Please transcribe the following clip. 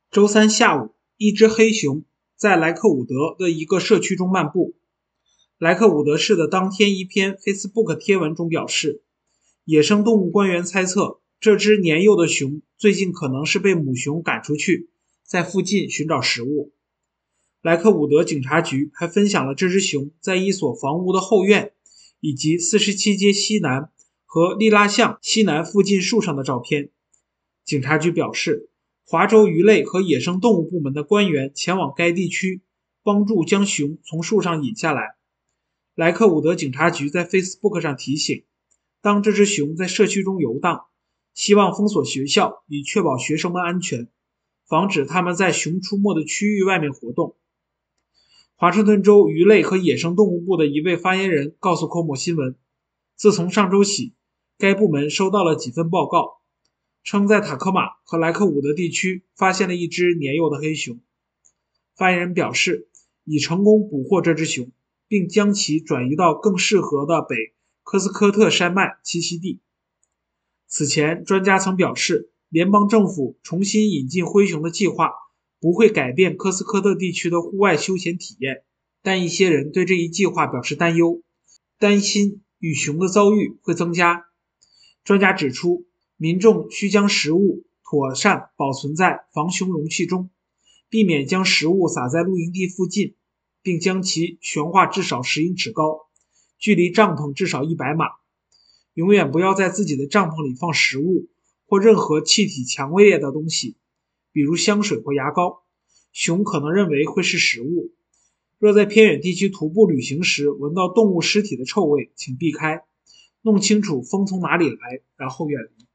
周三下午，一只黑熊在莱克伍德的一个社区中漫步。莱克伍德市的当天一篇 Facebook 贴文中表示，野生动物官员猜测这只年幼的熊最近可能是被母熊赶出去，在附近寻找食物。莱克伍德警察局还分享了这只熊在一所房屋的后院，以及47街西南和利拉巷西南附近树上的照片。警察局表示，华州鱼类和野生动物部门的官员前往该地区，帮助将熊从树上引下来。莱克伍德警察局在 Facebook 上提醒，当这只熊在社区中游荡，希望封锁学校以确保学生们安全，防止他们在熊出没的区域外面活动。华盛顿州鱼类和野生动物部的一位发言人告诉科莫新闻，自从上周起，该部门收到了几份报告，称在塔科马和莱克伍德地区发现了一只年幼的黑熊。发言人表示，已成功捕获这只熊，并将其转移到更适合的北科斯科特山脉栖息地。此前，专家曾表示，联邦政府重新引进灰熊的计划不会改变科斯科特地区的户外休闲体验，但一些人对这一计划表示担忧，担心与熊的遭遇会增加。专家指出，民众需将食物妥善保存在防熊容器中，避免将食物撒在露营地附近，并将其悬挂至少10英尺高，距离帐篷至少100码。永远不要在自己的帐篷里放食物或任何气体强烈的东西，比如香水或牙膏，熊可能认为会是食物。若在偏远地区徒步旅行时闻到动物尸体的臭味，请避开，弄清楚风从哪里来，然后远离。